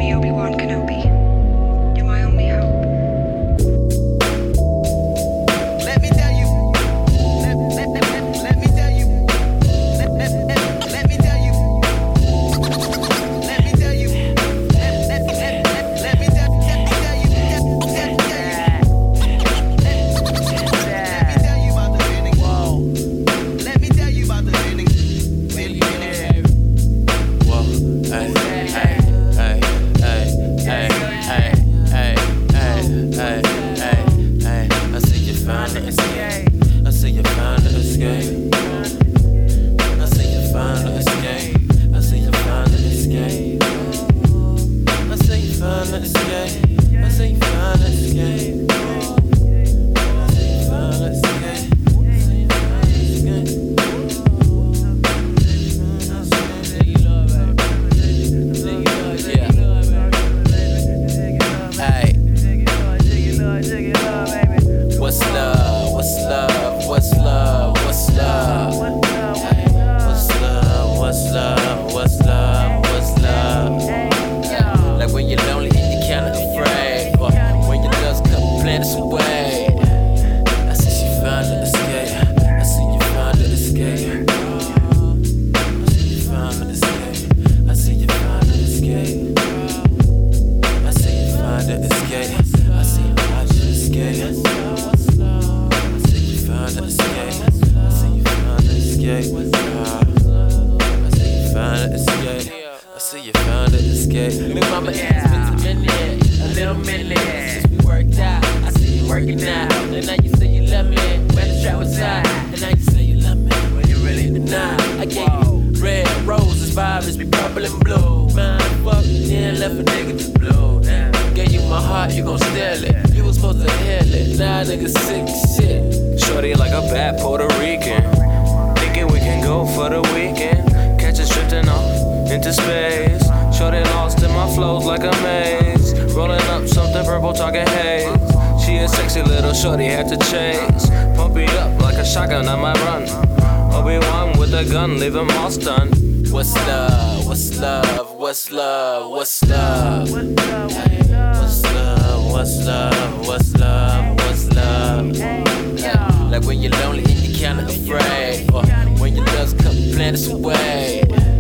me Obi-Wan Kenobi. You're my only hope. Let me tell you. Let me tell you. Let me tell you. Let me tell you. Let me tell you. Let me tell you. Let me tell you about the feeling. Whoa, hey, hey, hey, hey, hey, hey, hey, hey, hey, hey. I see you find the escape. I see you find the escape. I see you find the escape. I see you find the escape. I see you find the escape. I see you find the escape. I see you find the escape. What's love? What's love? What's love? What's love? What's love? What's love? What's love? What's love? Like when you're lonely and you're kinda afraid, or when your love's come planets away. I see she found the escape. I see you find the escape. I see you find the escape. I see you find the escape. I see you find the escape. I see you find the escape. I see you find the escape. I see you find the escape. I see you find the escape. Look, mama, it's been a minute, a little minute since we worked out. I see you working out, and now you say you love me when the trap was high, and now you say you love me when you really deny. I gave you red roses, violets, be purple and blue. Man, fuck, then left a nigga to blue. Damn. Gave you my heart, you gon' steal it. You was supposed to heal it, now nigga sick as shit. Shorty like a bad Puerto Rican. Thinking we can go for the weekend. Catch us drifting off into space. Shorty lost in my flows like a maze. Rolling up something purple, talking haze. She a sexy little shorty, had to chase. Pump me up like a shotgun, I might run. Obi-Wan with a gun, leave them all stunned. What's love? What's love? What's love? What's love? What's love? What's love? What's love? What's love? Like when you're lonely and you're kinda afraid, or when your love's come planets away.